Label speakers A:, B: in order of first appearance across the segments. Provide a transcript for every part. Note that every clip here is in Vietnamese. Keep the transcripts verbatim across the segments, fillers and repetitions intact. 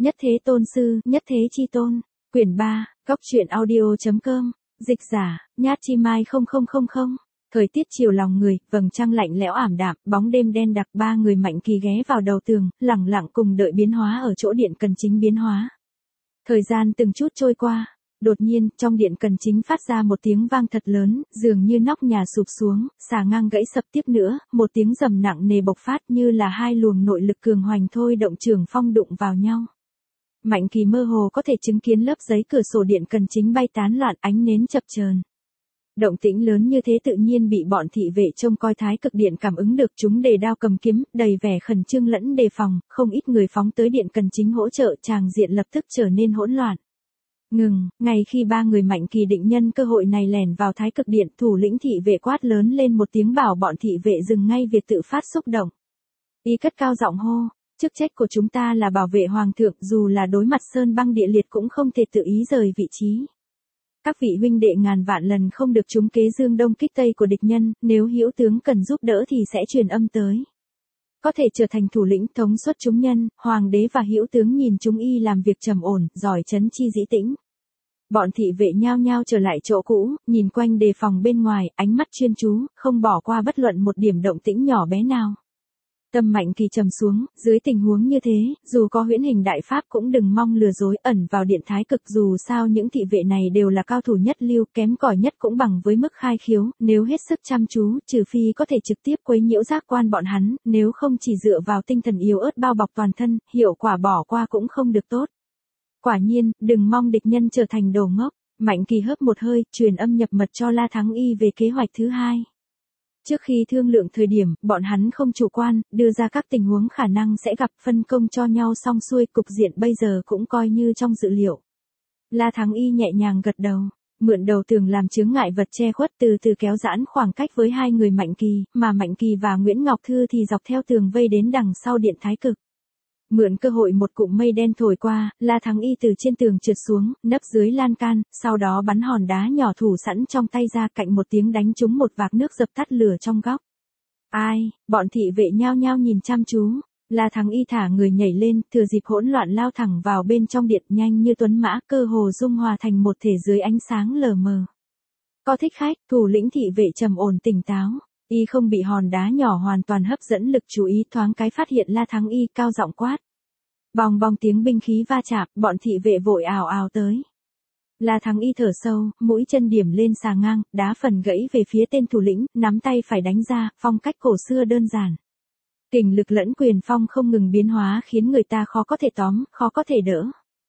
A: Nhất Thế Tôn Sư, Nhất Thế Chi Tôn, quyển ba, góc truyện audio.com, dịch giả, Nhát Chi Mai không không không không. Thời tiết chiều lòng người, vầng trăng lạnh lẽo ảm đạm, bóng đêm đen đặc, ba người Mạnh Kỳ ghé vào đầu tường, lẳng lặng cùng đợi biến hóa ở chỗ điện cần chính biến hóa. Thời gian từng chút trôi qua, đột nhiên, trong điện cần chính phát ra một tiếng vang thật lớn, dường như nóc nhà sụp xuống, xà ngang gãy sập tiếp nữa, một tiếng rầm nặng nề bộc phát như là hai luồng nội lực cường hoành thôi động trường phong đụng vào nhau. Mạnh Kỳ mơ hồ có thể chứng kiến lớp giấy cửa sổ điện cần chính bay tán loạn, ánh nến chập chờn. Động tĩnh lớn như thế tự nhiên bị bọn thị vệ trông coi thái cực điện cảm ứng được, chúng đề đao cầm kiếm, đầy vẻ khẩn trương lẫn đề phòng, không ít người phóng tới điện cần chính hỗ trợ, tràng diện lập tức trở nên hỗn loạn. Ngừng, ngay khi ba người Mạnh Kỳ định nhân cơ hội này lẻn vào thái cực điện, thủ lĩnh thị vệ quát lớn lên một tiếng bảo bọn thị vệ dừng ngay việc tự phát xúc động. Y cất cao giọng hô, chức trách của chúng ta là bảo vệ hoàng thượng, dù là đối mặt sơn băng địa liệt cũng không thể tự ý rời vị trí. Các vị huynh đệ ngàn vạn lần không được trúng kế dương đông kích tây của địch nhân, nếu hữu tướng cần giúp đỡ thì sẽ truyền âm tới. Có thể trở thành thủ lĩnh thống suất chúng nhân, hoàng đế và hữu tướng nhìn chúng y làm việc trầm ổn, giỏi trấn chi dĩ tĩnh. Bọn thị vệ nhao nhao trở lại chỗ cũ, nhìn quanh đề phòng bên ngoài, ánh mắt chuyên chú, không bỏ qua bất luận một điểm động tĩnh nhỏ bé nào. Tâm Mạnh Kỳ trầm xuống, dưới tình huống như thế, dù có huyễn hình đại pháp cũng đừng mong lừa dối, ẩn vào điện thái cực, dù sao những thị vệ này đều là cao thủ nhất lưu, kém cỏi nhất cũng bằng với mức khai khiếu, nếu hết sức chăm chú, trừ phi có thể trực tiếp quấy nhiễu giác quan bọn hắn, nếu không chỉ dựa vào tinh thần yếu ớt bao bọc toàn thân, hiệu quả bỏ qua cũng không được tốt. Quả nhiên, đừng mong địch nhân trở thành đồ ngốc. Mạnh Kỳ hớp một hơi, truyền âm nhập mật cho La Thắng Y về kế hoạch thứ hai. Trước khi thương lượng thời điểm, bọn hắn không chủ quan, đưa ra các tình huống khả năng sẽ gặp, phân công cho nhau xong xuôi, cục diện bây giờ cũng coi như trong dự liệu. La Thắng Y nhẹ nhàng gật đầu, mượn đầu tường làm chướng ngại vật che khuất, từ từ kéo giãn khoảng cách với hai người Mạnh Kỳ, mà Mạnh Kỳ và Nguyễn Ngọc Thư thì dọc theo tường vây đến đằng sau điện thái cực. Mượn cơ hội một cụm mây đen thổi qua, La Thắng Y từ trên tường trượt xuống, nấp dưới lan can, sau đó bắn hòn đá nhỏ thủ sẵn trong tay ra, cạnh một tiếng đánh trúng một vạc nước dập tắt lửa trong góc. Ai, bọn thị vệ nhao nhao nhìn chăm chú. La Thắng Y thả người nhảy lên, thừa dịp hỗn loạn lao thẳng vào bên trong điện, nhanh như tuấn mã, cơ hồ dung hòa thành một thể dưới ánh sáng lờ mờ. Có thích khách, thủ lĩnh thị vệ trầm ổn tỉnh táo. Y không bị hòn đá nhỏ hoàn toàn hấp dẫn lực chú ý, thoáng cái phát hiện La Thắng Y, cao giọng quát. Bong bong tiếng binh khí va chạm, bọn thị vệ vội ào ào tới. La Thắng Y thở sâu, mũi chân điểm lên xà ngang, đá phần gãy về phía tên thủ lĩnh, nắm tay phải đánh ra, phong cách cổ xưa đơn giản. Kình lực lẫn quyền phong không ngừng biến hóa khiến người ta khó có thể tóm, khó có thể đỡ.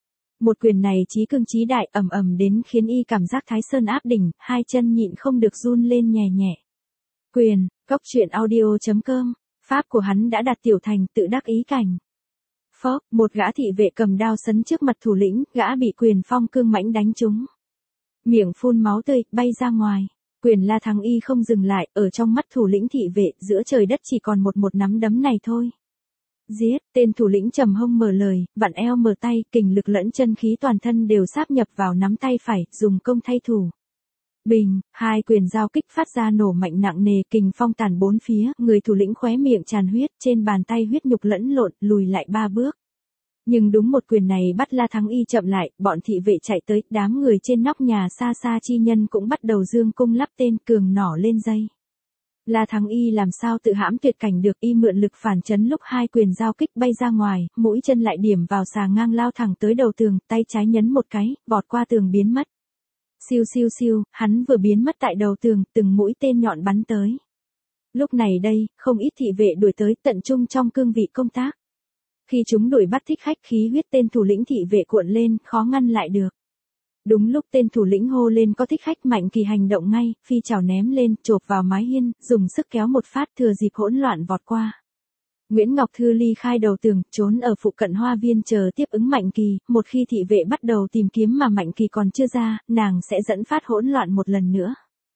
A: Một quyền này chí cương chí đại, ầm ầm đến khiến Y cảm giác Thái Sơn áp đỉnh, hai chân nhịn không được run lên nhẹ nhẹ. Quyền, góc truyện audio.com, pháp của hắn đã đạt tiểu thành, tự đắc ý cảnh. Phốc, một gã thị vệ cầm đao sấn trước mặt thủ lĩnh, gã bị quyền phong cương mãnh đánh trúng. Miệng phun máu tươi, bay ra ngoài. Quyền La Thắng Y không dừng lại, ở trong mắt thủ lĩnh thị vệ, giữa trời đất chỉ còn một một nắm đấm này thôi. Giết, tên thủ lĩnh trầm hông mở lời, vặn eo mở tay, kình lực lẫn chân khí toàn thân đều sáp nhập vào nắm tay phải, dùng công thay thủ. Bình, hai quyền giao kích phát ra nổ mạnh nặng nề, kình phong tàn bốn phía, người thủ lĩnh khóe miệng tràn huyết, trên bàn tay huyết nhục lẫn lộn, lùi lại ba bước. Nhưng đúng một quyền này bắt La Thắng Y chậm lại, bọn thị vệ chạy tới, đám người trên nóc nhà xa xa chi nhân cũng bắt đầu dương cung lắp tên, cường nỏ lên dây. La Thắng Y làm sao tự hãm tuyệt cảnh được, Y mượn lực phản chấn lúc hai quyền giao kích bay ra ngoài, mũi chân lại điểm vào xà ngang lao thẳng tới đầu tường, tay trái nhấn một cái, vọt qua tường biến mất. Siêu siêu siêu, hắn vừa biến mất tại đầu tường, từng mũi tên nhọn bắn tới. Lúc này đây, không ít thị vệ đuổi tới, tận trung trong cương vị công tác. Khi chúng đuổi bắt thích khách, khí huyết tên thủ lĩnh thị vệ cuộn lên, khó ngăn lại được. Đúng lúc tên thủ lĩnh hô lên có thích khách, Mạnh Kỳ hành động ngay, phi chảo ném lên, chộp vào mái hiên, dùng sức kéo một phát, thừa dịp hỗn loạn vọt qua. Nguyễn Ngọc Thư ly khai đầu tường, trốn ở phụ cận hoa viên chờ tiếp ứng Mạnh Kỳ, một khi thị vệ bắt đầu tìm kiếm mà Mạnh Kỳ còn chưa ra, nàng sẽ dẫn phát hỗn loạn một lần nữa.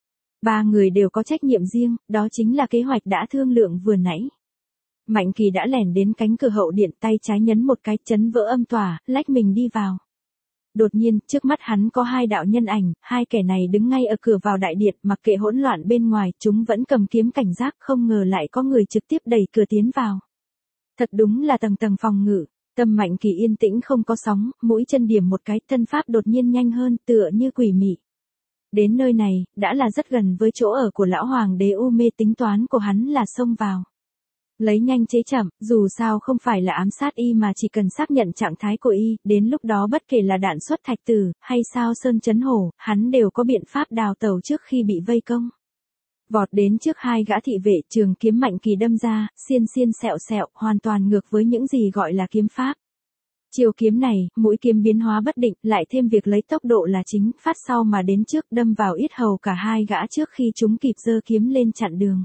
A: Ba người đều có trách nhiệm riêng, đó chính là kế hoạch đã thương lượng vừa nãy. Mạnh Kỳ đã lẻn đến cánh cửa hậu điện, tay trái nhấn một cái, chấn vỡ âm tỏa, lách mình đi vào. Đột nhiên, trước mắt hắn có hai đạo nhân ảnh, hai kẻ này đứng ngay ở cửa vào đại điện, mặc kệ hỗn loạn bên ngoài, chúng vẫn cầm kiếm cảnh giác, không ngờ lại có người trực tiếp đẩy cửa tiến vào. Thật đúng là tầng tầng phòng ngự, Tâm Mạnh Kỳ yên tĩnh không có sóng, mũi chân điểm một cái, thân pháp đột nhiên nhanh hơn, tựa như quỷ mị. Đến nơi này, đã là rất gần với chỗ ở của lão hoàng đế u mê, tính toán của hắn là xông vào. Lấy nhanh chế chậm, dù sao không phải là ám sát y mà chỉ cần xác nhận trạng thái của y, đến lúc đó bất kể là đạn xuất thạch tử, hay sao sơn chấn hổ, hắn đều có biện pháp đào tẩu trước khi bị vây công. Vọt đến trước hai gã thị vệ, trường kiếm Mạnh Kỳ đâm ra, xiên xiên sẹo sẹo, hoàn toàn ngược với những gì gọi là kiếm pháp. Chiều kiếm này, mũi kiếm biến hóa bất định, lại thêm việc lấy tốc độ là chính, phát sau mà đến trước, đâm vào yết hầu cả hai gã trước khi chúng kịp giơ kiếm lên chặn đường.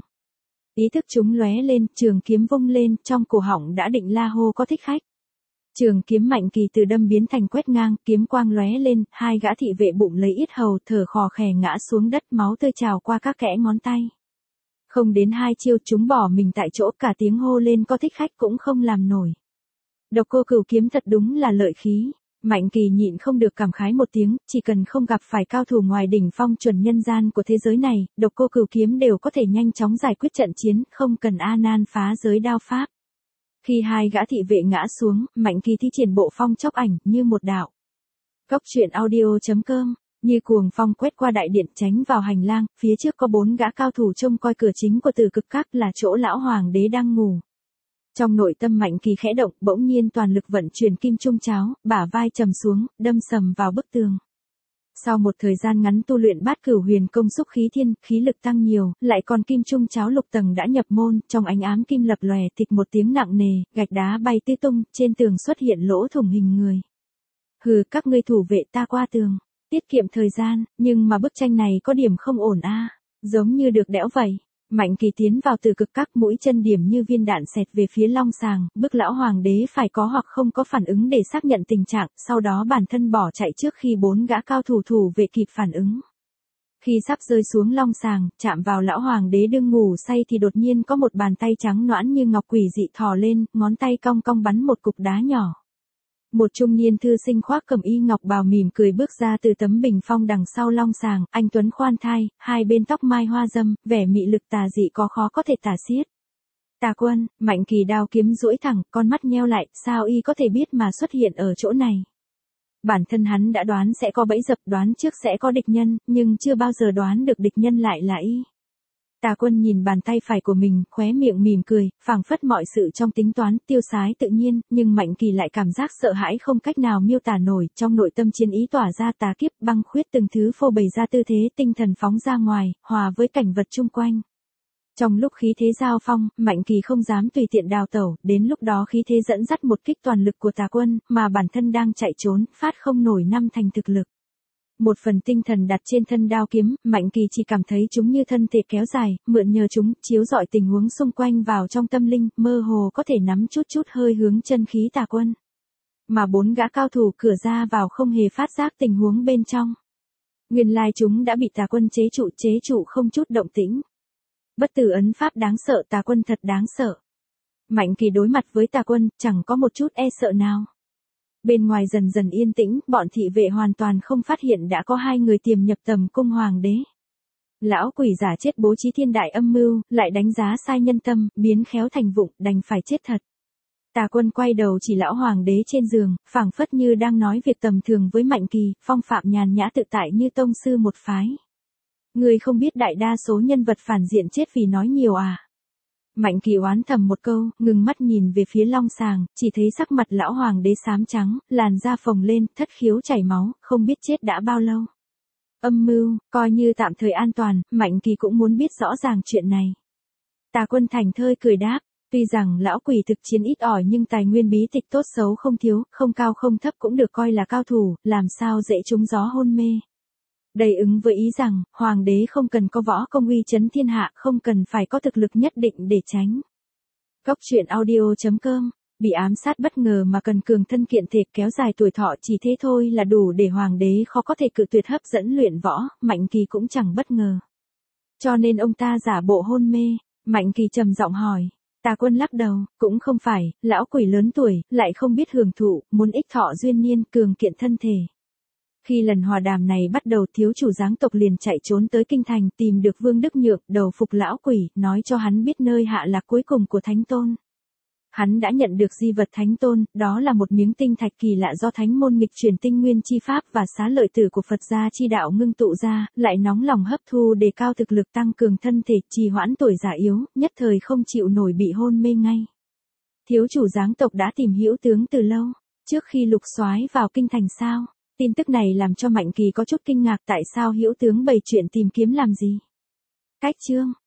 A: Ý thức chúng lóe lên, trường kiếm vung lên, trong cổ họng đã định la hô có thích khách. Trường kiếm Mạnh Kỳ từ đâm biến thành quét ngang, kiếm quang lóe lên, hai gã thị vệ bụng lấy yết hầu, thở khò khè ngã xuống đất, máu tươi trào qua các kẽ ngón tay. Không đến hai chiêu chúng bỏ mình tại chỗ, cả tiếng hô lên có thích khách cũng không làm nổi. Độc Cô Cửu kiếm thật đúng là lợi khí. Mạnh Kỳ nhịn không được cảm khái một tiếng, chỉ cần không gặp phải cao thủ ngoài đỉnh phong chuẩn nhân gian của thế giới này, Độc Cô Cửu kiếm đều có thể nhanh chóng giải quyết trận chiến, không cần A Nan phá giới đao pháp. Khi hai gã thị vệ ngã xuống, Mạnh Kỳ thi triển bộ phong chốc ảnh như một đạo. Cốc truyện audio chấm com, như cuồng phong quét qua đại điện, tránh vào hành lang, phía trước có bốn gã cao thủ trông coi cửa chính của Tử Cực Các, là chỗ lão hoàng đế đang ngủ. Trong nội tâm Mạnh Kỳ khẽ động, bỗng nhiên toàn lực vận chuyển kim trung cháo, bả vai trầm xuống, đâm sầm vào bức tường. Sau một thời gian ngắn tu luyện Bát Cửu Huyền Công xúc khí thiên, khí lực tăng nhiều, lại còn kim trung cháo lục tầng đã nhập môn, trong ánh ám kim lập lòe, thịch một tiếng nặng nề, gạch đá bay tứ tung, trên tường xuất hiện lỗ thủng hình người. Hừ, các ngươi thủ vệ ta qua tường, tiết kiệm thời gian, nhưng mà bức tranh này có điểm không ổn a, giống như được đẽo vậy. Mạnh Kỳ tiến vào Tử Cực Các, mũi chân điểm như viên đạn xẹt về phía long sàng, bức lão hoàng đế phải có hoặc không có phản ứng để xác nhận tình trạng, sau đó bản thân bỏ chạy trước khi bốn gã cao thủ thủ vệ kịp phản ứng. Khi sắp rơi xuống long sàng, chạm vào lão hoàng đế đương ngủ say thì đột nhiên có một bàn tay trắng nõn như ngọc quỷ dị thò lên, ngón tay cong cong bắn một cục đá nhỏ. Một trung niên thư sinh khoác cẩm y ngọc bào mỉm cười bước ra từ tấm bình phong đằng sau long sàng, anh tuấn khoan thai, hai bên tóc mai hoa dâm, vẻ mị lực tà dị có khó có thể tả xiết. Tà Quân, Mạnh Kỳ đao kiếm duỗi thẳng, con mắt nheo lại, sao y có thể biết mà xuất hiện ở chỗ này? Bản thân hắn đã đoán sẽ có bẫy dập, đoán trước sẽ có địch nhân, nhưng chưa bao giờ đoán được địch nhân lại là y. Tà Quân nhìn bàn tay phải của mình, khóe miệng mỉm cười, phảng phất mọi sự trong tính toán, tiêu sái tự nhiên, nhưng Mạnh Kỳ lại cảm giác sợ hãi không cách nào miêu tả nổi, trong nội tâm chiến ý tỏa ra tà kiếp, băng khuyết từng thứ phô bày ra tư thế, tinh thần phóng ra ngoài, hòa với cảnh vật chung quanh. Trong lúc khí thế giao phong, Mạnh Kỳ không dám tùy tiện đào tẩu, đến lúc đó khí thế dẫn dắt một kích toàn lực của Tà Quân, mà bản thân đang chạy trốn, phát không nổi năm thành thực lực. Một phần tinh thần đặt trên thân đao kiếm, Mạnh Kỳ chỉ cảm thấy chúng như thân thể kéo dài, mượn nhờ chúng, chiếu rọi tình huống xung quanh vào trong tâm linh, mơ hồ có thể nắm chút chút hơi hướng chân khí Tà Quân. Mà bốn gã cao thủ cửa ra vào không hề phát giác tình huống bên trong. Nguyên lai chúng đã bị Tà Quân chế trụ, chế trụ không chút động tĩnh. Bất tử ấn pháp đáng sợ, Tà Quân thật đáng sợ. Mạnh Kỳ đối mặt với Tà Quân, chẳng có một chút e sợ nào. Bên ngoài dần dần yên tĩnh, bọn thị vệ hoàn toàn không phát hiện đã có hai người tiềm nhập tầm cung hoàng đế. Lão quỷ giả chết bố trí thiên đại âm mưu, lại đánh giá sai nhân tâm, biến khéo thành vụng, đành phải chết thật. Tà Quân quay đầu chỉ lão hoàng đế trên giường, phảng phất như đang nói việc tầm thường với Mạnh Kỳ, phong phạm nhàn nhã tự tại như tông sư một phái. Người không biết đại đa số nhân vật phản diện chết vì nói nhiều à? Mạnh Kỳ oán thầm một câu, ngừng mắt nhìn về phía long sàng, chỉ thấy sắc mặt lão hoàng đế xám trắng, làn da phồng lên, thất khiếu chảy máu, không biết chết đã bao lâu. Âm mưu, coi như tạm thời an toàn, Mạnh Kỳ cũng muốn biết rõ ràng chuyện này. Tà Quân thành thơi cười đáp, tuy rằng lão quỷ thực chiến ít ỏi nhưng tài nguyên bí tịch tốt xấu không thiếu, không cao không thấp cũng được coi là cao thủ, làm sao dễ trúng gió hôn mê. Đầy ứng với ý rằng, hoàng đế không cần có võ công uy chấn thiên hạ, không cần phải có thực lực nhất định để tránh. Cốc truyện audio chấm com, bị ám sát bất ngờ mà cần cường thân kiện thể kéo dài tuổi thọ chỉ thế thôi là đủ để hoàng đế khó có thể cự tuyệt hấp dẫn luyện võ, Mạnh Kỳ cũng chẳng bất ngờ. Cho nên ông ta giả bộ hôn mê, Mạnh Kỳ trầm giọng hỏi. Tà Quân lắc đầu, cũng không phải, lão quỷ lớn tuổi, lại không biết hưởng thụ, muốn ích thọ duyên niên, cường kiện thân thể. Khi lần hòa đàm này bắt đầu, thiếu chủ giáng tộc liền chạy trốn tới kinh thành, tìm được Vương Đức Nhượng, đầu phục lão quỷ, nói cho hắn biết nơi hạ lạc cuối cùng của Thánh Tôn. Hắn đã nhận được di vật thánh tôn, đó là một miếng tinh thạch kỳ lạ do thánh môn nghịch truyền tinh nguyên chi pháp và xá lợi tử của Phật gia chi đạo ngưng tụ ra, lại nóng lòng hấp thu để cao thực lực tăng cường thân thể, trì hoãn tuổi già yếu, nhất thời không chịu nổi bị hôn mê ngay. Thiếu chủ giáng tộc đã tìm Hữu tướng từ lâu, trước khi Lục Soái vào kinh thành sao? Tin tức này làm cho Mạnh Kỳ có chút kinh ngạc, tại sao Hữu tướng bày chuyện tìm kiếm làm gì? Cách chương